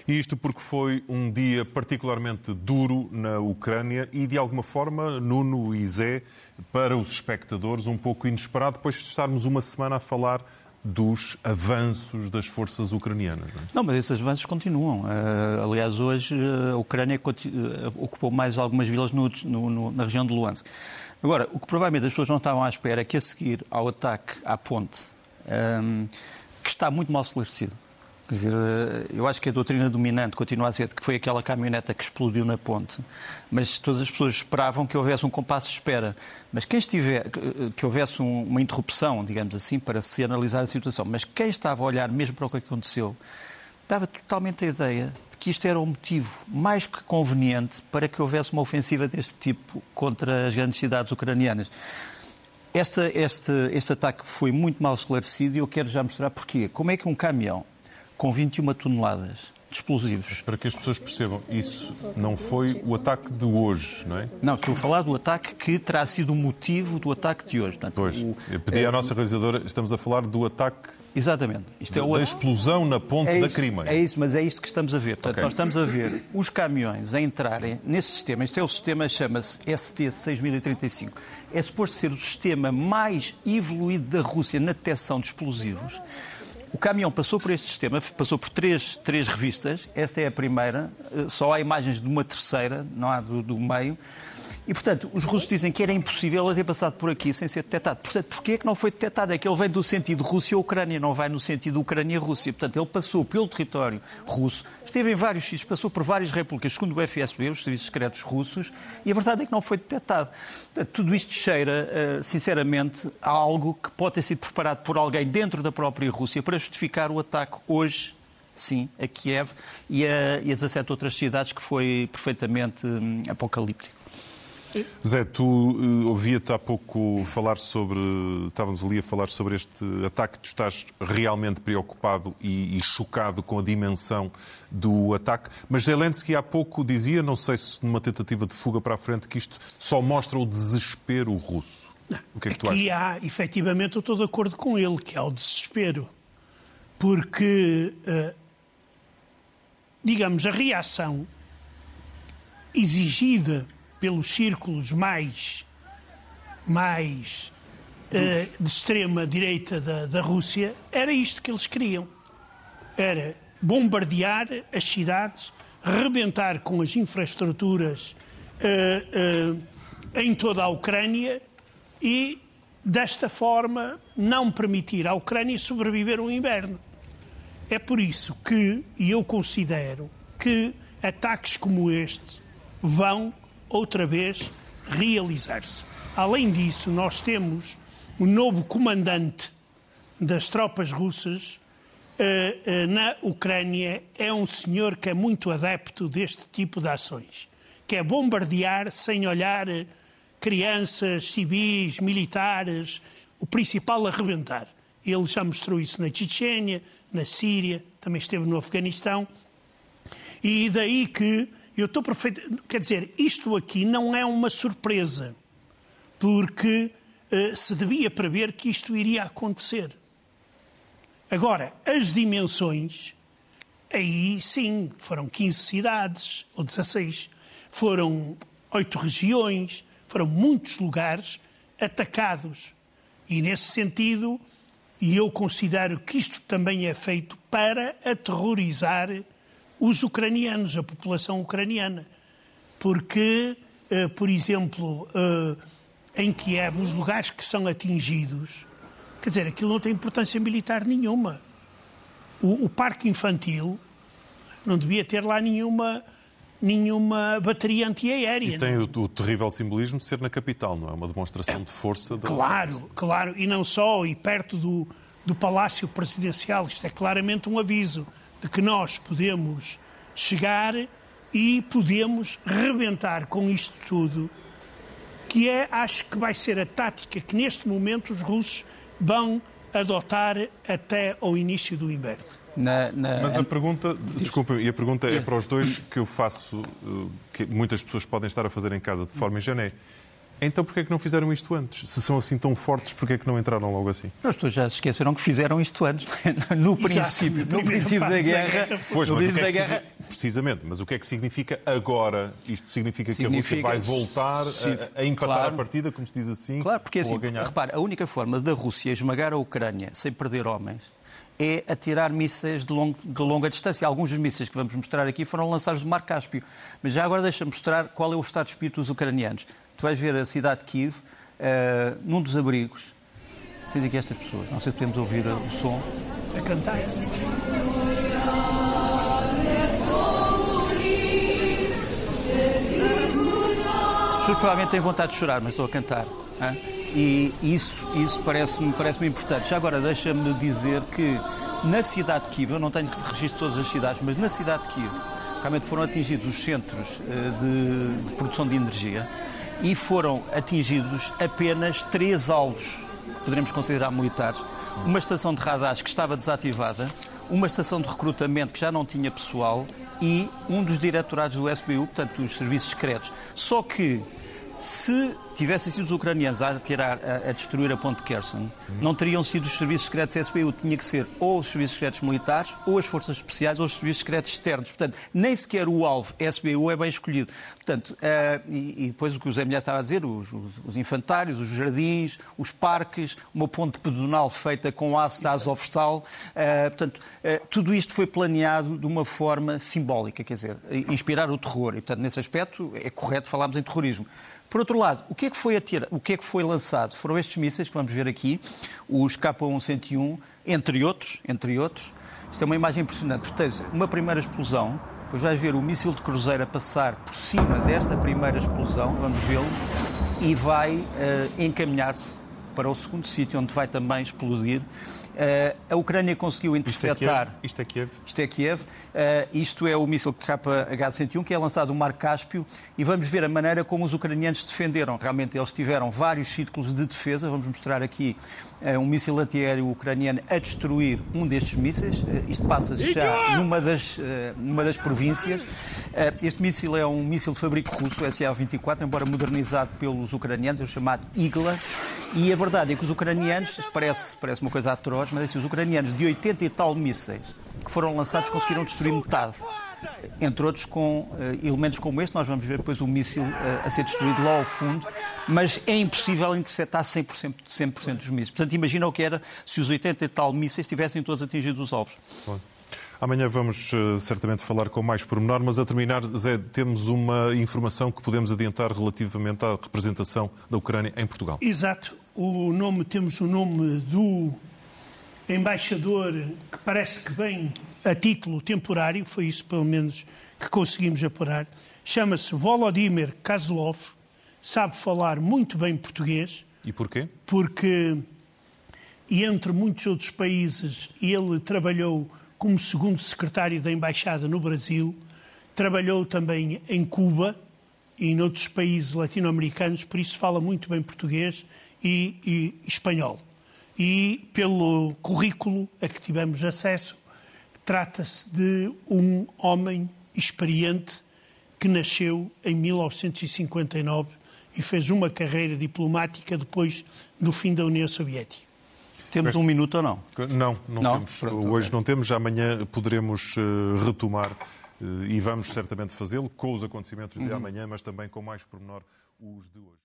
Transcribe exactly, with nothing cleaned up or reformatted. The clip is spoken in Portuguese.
E isto porque foi um dia particularmente duro na Ucrânia e, de alguma forma, Nuno e Zé, para os espectadores, um pouco inesperado, depois de estarmos uma semana a falar dos avanços das forças ucranianas. Não, é? Não, mas esses avanços continuam. Uh, aliás, hoje uh, a Ucrânia uh, ocupou mais algumas vilas no, no, na região de Luhansk. Agora, o que provavelmente as pessoas não estavam à espera é que, a seguir ao ataque à ponte, um, que está muito mal esclarecido. Quer dizer, eu acho que a doutrina dominante continua a ser que foi aquela caminhoneta que explodiu na ponte, mas todas as pessoas esperavam que houvesse um compasso de espera. Mas quem estiver, que houvesse um, uma interrupção, digamos assim, para se analisar a situação. Mas quem estava a olhar mesmo para o que aconteceu, dava totalmente a ideia de que isto era um motivo mais que conveniente para que houvesse uma ofensiva deste tipo contra as grandes cidades ucranianas. Este, este, este ataque foi muito mal esclarecido e eu quero já mostrar porquê. Como é que um caminhão com vinte e uma toneladas de explosivos... Para que as pessoas percebam, isso não foi o ataque de hoje, não é? Não, estou a falar do ataque que terá sido o motivo do ataque de hoje. Portanto, pois, o, eu pedi é, à nossa realizadora, estamos a falar do ataque... Exatamente. Isto é da, o... da explosão na ponte é da isso, Crimeia. É isso, mas é isto que estamos a ver. Portanto, okay. Nós estamos a ver os caminhões a entrarem nesse sistema. Este é o sistema, chama-se S T seis mil e trinta e cinco. É suposto ser o sistema mais evoluído da Rússia na detecção de explosivos. O caminhão passou por este sistema, passou por três, três revistas. Esta é a primeira, só há imagens de uma terceira, não há do, do meio. E, portanto, os russos dizem que era impossível ele ter passado por aqui sem ser detectado. Portanto, porquê é que não foi detectado? É que ele vem do sentido Rússia-Ucrânia, não vai no sentido Ucrânia-Rússia. Portanto, ele passou pelo território russo, esteve em vários sítios, passou por várias repúblicas, segundo o F S B, os serviços secretos russos, e a verdade é que não foi detectado. Portanto, tudo isto cheira, sinceramente, a algo que pode ter sido preparado por alguém dentro da própria Rússia para justificar o ataque hoje, sim, a Kiev e a, e a dezassete outras cidades, que foi perfeitamente hum, apocalíptico. Zé, tu uh, ouvia-te há pouco falar sobre, estávamos ali a falar sobre este ataque, tu estás realmente preocupado e, e chocado com a dimensão do ataque, mas Zelensky há pouco dizia, não sei se numa tentativa de fuga para a frente, que isto só mostra o desespero russo. Não, o que é que tu achas? Aqui há, efetivamente, eu estou de acordo com ele, que há o desespero, porque, uh, digamos, a reação exigida pelos círculos mais, mais uh, de extrema-direita da, da Rússia, era isto que eles queriam. Era bombardear as cidades, rebentar com as infraestruturas uh, uh, em toda a Ucrânia e, desta forma, não permitir à Ucrânia sobreviver um inverno. É por isso que, e eu considero, que ataques como este vão outra vez realizar-se. Além disso, nós temos o novo comandante das tropas russas uh, uh, na Ucrânia, é um senhor que é muito adepto deste tipo de ações, que é bombardear sem olhar crianças, civis, militares, o principal a arrebentar. Ele já mostrou isso na Chechênia, na Síria, também esteve no Afeganistão, e daí que eu estou perfeito. Quer dizer, isto aqui não é uma surpresa, porque uh, se devia prever que isto iria acontecer. Agora, as dimensões, aí sim, foram quinze cidades, ou dezasseis, foram oito regiões, foram muitos lugares atacados. E nesse sentido, e eu considero que isto também é feito para aterrorizar os ucranianos, a população ucraniana. Porque, uh, por exemplo, uh, em Kiev, os lugares que são atingidos, quer dizer, aquilo não tem importância militar nenhuma. O, o parque infantil não devia ter lá nenhuma, nenhuma bateria antiaérea. E tem o, o terrível simbolismo de ser na capital, não é? Uma demonstração é, de força. Da... Claro, claro. E não só, e perto do, do Palácio Presidencial. Isto é claramente um aviso de que nós podemos chegar e podemos rebentar com isto tudo, que é, acho que vai ser a tática que neste momento os russos vão adotar até ao início do inverno. Na, na... Mas a pergunta, desculpem, e a pergunta é para os dois que eu faço, que muitas pessoas podem estar a fazer em casa de forma ingênua. Então porquê é que não fizeram isto antes? Se são assim tão fortes, porquê é que não entraram logo assim? As pessoas já se esqueceram que fizeram isto antes, no princípio, Exato, no princípio da guerra. Pois, no mas o princípio que é da que guerra. significa, precisamente, mas o que é que significa agora? Isto significa, Significa- que a Rússia vai voltar Sim, a, a empatar claro. a partida, como se diz assim, Claro, porque ou assim, a ganhar? repare, a única forma da Rússia esmagar a Ucrânia sem perder homens é atirar mísseis de, long, de longa distância. Alguns dos mísseis que vamos mostrar aqui foram lançados do Mar Cáspio. Mas já agora deixa-me mostrar qual é o estado de espírito dos ucranianos. Tu vais ver a cidade de Kiev, uh, num dos abrigos. Tens aqui estas pessoas. Não sei se podemos ouvir o som. A cantar. As pessoas provavelmente têm vontade de chorar, mas estou a cantar. Hein? E isso, isso parece-me parece-me importante. Já agora deixa-me dizer que na cidade de Kiev, eu não tenho registro de todas as cidades, mas na cidade de Kiev, realmente foram atingidos os centros de, de produção de energia e foram atingidos apenas três alvos, que poderemos considerar militares. Uma estação de radares que estava desativada, uma estação de recrutamento que já não tinha pessoal e um dos diretorados do S B U, portanto, dos serviços secretos. Só que, se tivessem sido os ucranianos a atirar, a, a destruir a ponte de Kherson, não teriam sido os serviços secretos S B U, tinha que ser ou os serviços secretos militares, ou as forças especiais, ou os serviços secretos externos. Portanto, nem sequer o alvo S B U é bem escolhido. Portanto, uh, e, e depois o que o Zé Milhaz estava a dizer, os, os, os infantários, os jardins, os parques, uma ponte pedonal feita com aço da Azovstal, uh, portanto, uh, tudo isto foi planeado de uma forma simbólica, quer dizer, inspirar o terror. E, portanto, nesse aspecto, é correto falarmos em terrorismo. Por outro lado, o que é que foi atira... o que é que foi lançado? Foram estes mísseis que vamos ver aqui, os K cento e um, entre outros, entre outros. Isto é uma imagem impressionante. Tens uma primeira explosão, depois vais ver o míssil de cruzeiro a passar por cima desta primeira explosão, vamos vê-lo, e vai uh, encaminhar-se para o segundo sítio, onde vai também explodir. Uh, a Ucrânia conseguiu interceptar... Isto é Kiev? Isto é Kiev. Uh, isto é o míssil K cento e um, que é lançado no Mar Cáspio, e vamos ver a maneira como os ucranianos defenderam. Realmente eles tiveram vários círculos de defesa. Vamos mostrar aqui uh, um míssil antiaéreo ucraniano a destruir um destes mísseis. Uh, isto passa-se já numa das, uh, numa das províncias. Uh, este míssil é um míssil de fabrico russo, o S A vinte e quatro, embora modernizado pelos ucranianos, é o chamado Igla. E a verdade é que os ucranianos, parece, parece uma coisa atroz, mas é assim, os ucranianos de oitenta e tal mísseis que foram lançados conseguiram destruir metade. Entre outros com uh, elementos como este, nós vamos ver depois o míssil uh, a ser destruído lá ao fundo, mas é impossível interceptar cem por cento, cem por cento dos mísseis. Portanto, imagina o que era se os oitenta e tal mísseis tivessem todos atingido os alvos. Bom. Amanhã vamos uh, certamente falar com mais pormenor, mas a terminar, Zé, temos uma informação que podemos adiantar relativamente à representação da Ucrânia em Portugal. Exato. O nome, temos o nome do embaixador que parece que vem a título temporário, foi isso pelo menos que conseguimos apurar. Chama-se Volodymyr Kozlov, sabe falar muito bem português. E porquê? Porque, e entre muitos outros países, ele trabalhou como segundo secretário da Embaixada no Brasil, trabalhou também em Cuba e noutros países latino-americanos, por isso fala muito bem português e, e espanhol. E pelo currículo a que tivemos acesso, trata-se de um homem experiente que nasceu em mil novecentos e cinquenta e nove e fez uma carreira diplomática depois do fim da União Soviética. Temos um minuto ou não? Não, não, não? temos. Pronto, Hoje okay. não temos, amanhã poderemos uh, retomar uh, e vamos certamente fazê-lo com os acontecimentos de uhum. amanhã, mas também com mais pormenor os de hoje.